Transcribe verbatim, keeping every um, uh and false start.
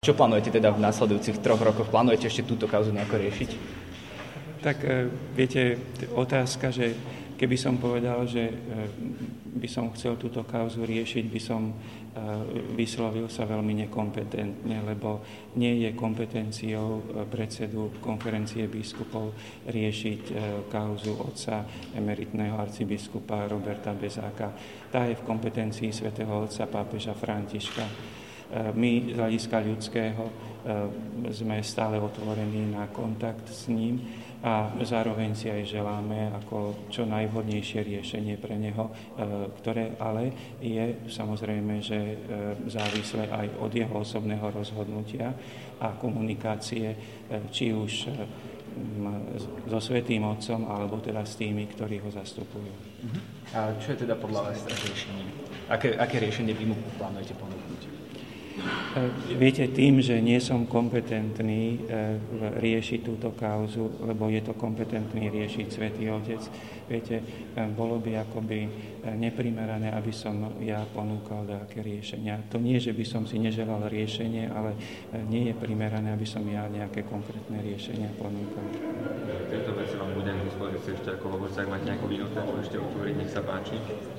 Čo plánujete teda v následujúcich troch rokoch? Plánujete ešte túto kauzu nejako riešiť? Tak viete, otázka, že keby som povedal, že by som chcel túto kauzu riešiť, by som vyslovil sa veľmi nekompetentne, lebo nie je kompetenciou predsedu konferencie biskupov riešiť kauzu otca emeritného arcibiskupa Roberta Bezáka. Tá je v kompetencii svätého otca pápeža Františka. My z hľadiska ľudského sme stále otvorení na kontakt s ním a zároveň si aj želáme ako čo najvhodnejšie riešenie pre neho, ktoré ale je samozrejme, že závislé aj od jeho osobného rozhodnutia a komunikácie, či už so Svätým Otcom, alebo teda s tými, ktorí ho zastupujú. A čo je teda podľa vás riešenie? Aké, aké riešenie vy mu plánujete ponúknuť? Viete, tým, že nie som kompetentný riešiť túto kauzu, lebo je to kompetentný riešiť Svätý Otec, viete, bolo by akoby neprimerané, aby som ja ponúkal nejaké riešenia. To nie, že by som si neželal riešenie, ale nie je primerané, aby som ja nejaké konkrétne riešenia ponúkal. V tejto veci vám budem dispozícii ešte ako hovorca, ak máte nejakú inú tému ešte otvoriť, nech sa páči.